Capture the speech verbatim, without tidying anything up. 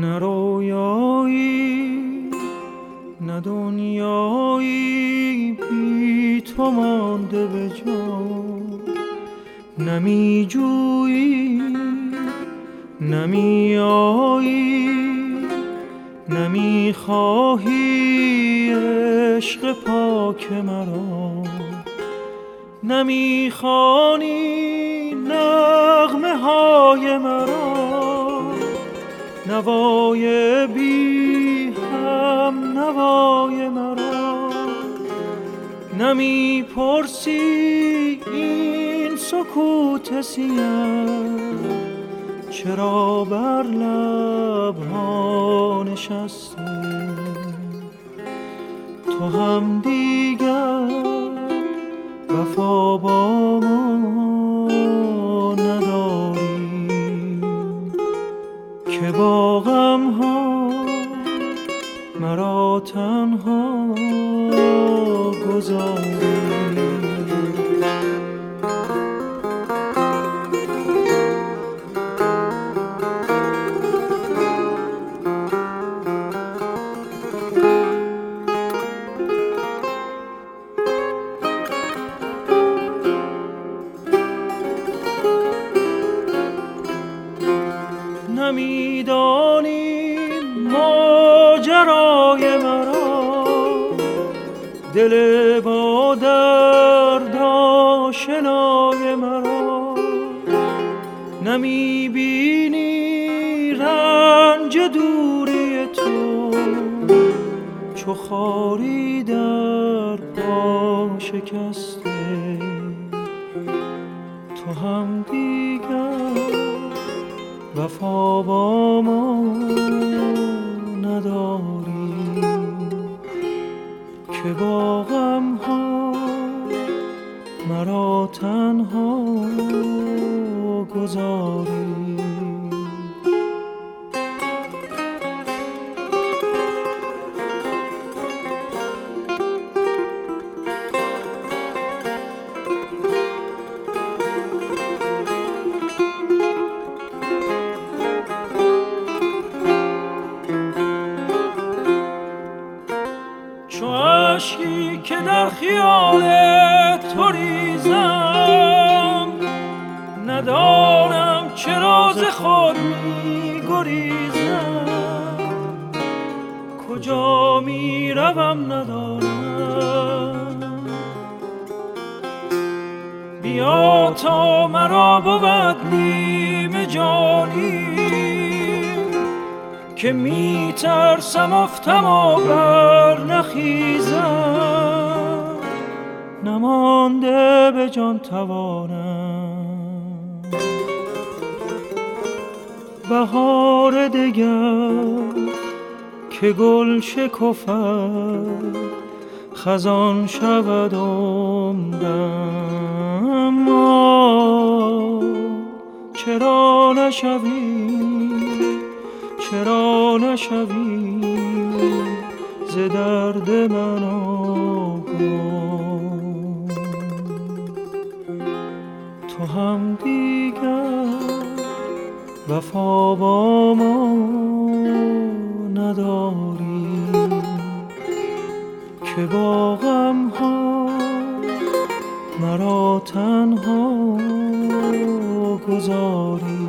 نه رویایی نه دنیایی بی تو مانده به جا، نمی جویی نمی آیی نمی خواهی عشق پاک مرا، نمی خوانی نغمه های مرا، نوای بی هم نوای مرا، نمی پرسی این سکوت سیاه چرا بر لبها نشسته، تو هم دیگر وفا با ما نداری که با غم ها مرا تنها گذاری. نمیدانی ماجرای مرا، دل با درد آشنای مرا، نمیبینی رنج دوری تو چو خاری در پا شکسته، تو هم دیگر وفا با ما نداری که با غم ها مرا تنها گذاری. اشکی که در خیال تو ریزم، ندانم چرا ز خود می گریزم، کجا می روم ندانم، بیا تا مرا بود نیم جانی که می ترسم افتم و بر نخیزم، نمانده به جان توانم بهار دگر که گل شکفد خزان شود عمرم، چرا نشوی چرا نشوی ز درد من آگاه، تو هم دیگر وفا با ما نداری که با غم ها مرا تنها گذاری.